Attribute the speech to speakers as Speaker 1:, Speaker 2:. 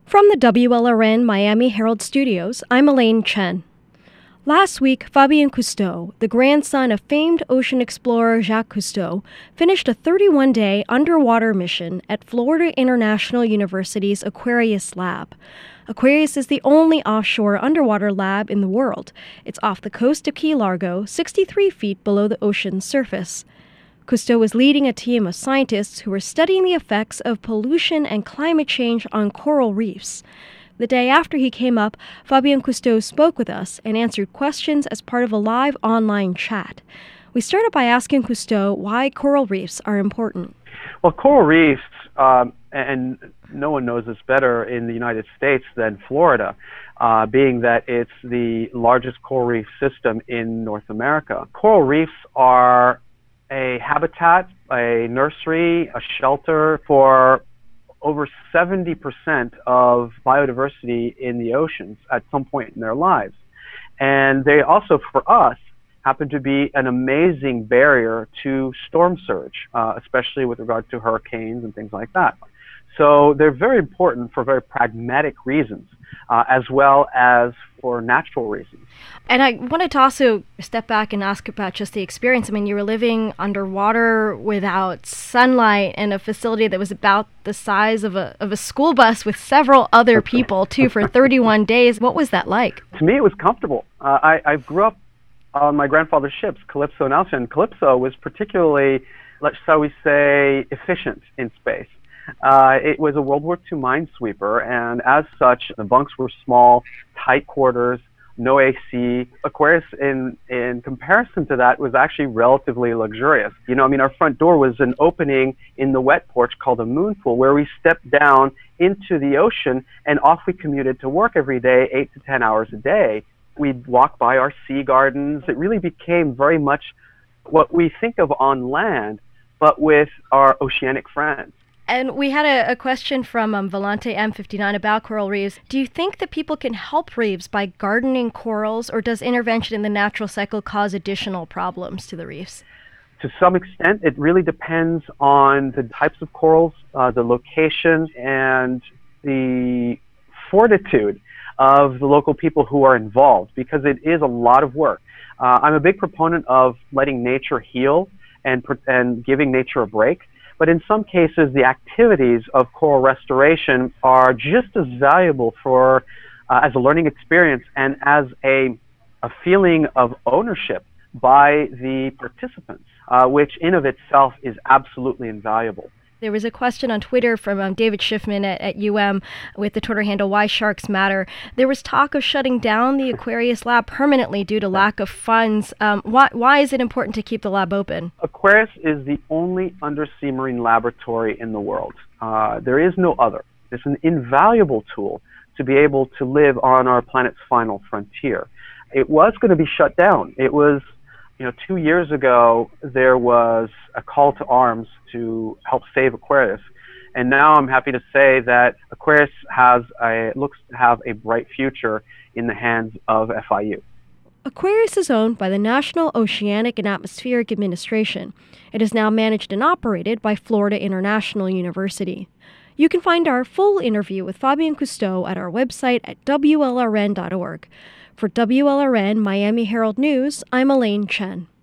Speaker 1: From the WLRN Miami Herald Studios, I'm Elaine Chen. Last week, Fabien Cousteau, the grandson of famed ocean explorer Jacques Cousteau, finished a 31-day underwater mission at Florida International University's Aquarius Lab. Aquarius is the only offshore underwater lab in the world. It's off the coast of Key Largo, 63 feet below the ocean's surface. Cousteau was leading a team of scientists who were studying the effects of pollution and climate change on coral reefs. The day after he came up, Fabien Cousteau spoke with us and answered questions as part of a live online chat. We started by asking Cousteau why coral reefs are important.
Speaker 2: Well, coral reefs, and no one knows this better in the United States than Florida, being that it's the largest coral reef system in North America. Coral reefs are a habitat, a nursery, a shelter for over 70% of biodiversity in the oceans at some point in their lives. And they also, for us, happen to be an amazing barrier to storm surge, especially with regard to hurricanes and things like that. So they're very important for very pragmatic reasons, as well as for natural reasons.
Speaker 1: And I wanted to also step back and ask about just the experience. I mean, you were living underwater without sunlight in a facility that was about the size of a school bus with several other people, too, for 31 days. What was that like?
Speaker 2: To me, it was comfortable. I grew up on my grandfather's ships, Calypso and Alcyon. Calypso was particularly, shall we say, efficient in space. It was a World War II minesweeper, and as such, the bunks were small, tight quarters, no AC. Aquarius, in comparison to that, was actually relatively luxurious. Our front door was an opening in the wet porch called a moon pool, where we stepped down into the ocean, and off we commuted to work every day, 8 to 10 hours a day. We'd walk by our sea gardens. It really became very much what we think of on land, but with our oceanic friends.
Speaker 1: And we had a question from Volante M59 about coral reefs. Do you think that people can help reefs by gardening corals, or does intervention in the natural cycle cause additional problems to the reefs?
Speaker 2: To some extent, it really depends on the types of corals, the location, and the fortitude of the local people who are involved, because it is a lot of work. I'm a big proponent of letting nature heal and giving nature a break. But in some cases, the activities of coral restoration are just as valuable as a learning experience and as a feeling of ownership by the participants, which in of itself is absolutely invaluable.
Speaker 1: There was a question on Twitter from David Schiffman at UM with the Twitter handle, Why Sharks Matter. There was talk of shutting down the Aquarius Lab permanently due to lack of funds. Why is it important to keep the lab open?
Speaker 2: Aquarius is the only undersea marine laboratory in the world. There is no other. It's an invaluable tool to be able to live on our planet's final frontier. It was going to be shut down. It was 2 years ago, there was a call to arms to help save Aquarius. And now I'm happy to say that Aquarius looks to have a bright future in the hands of FIU.
Speaker 1: Aquarius is owned by the National Oceanic and Atmospheric Administration. It is now managed and operated by Florida International University. You can find our full interview with Fabien Cousteau at our website at WLRN.org. For WLRN Miami Herald News, I'm Elaine Chen.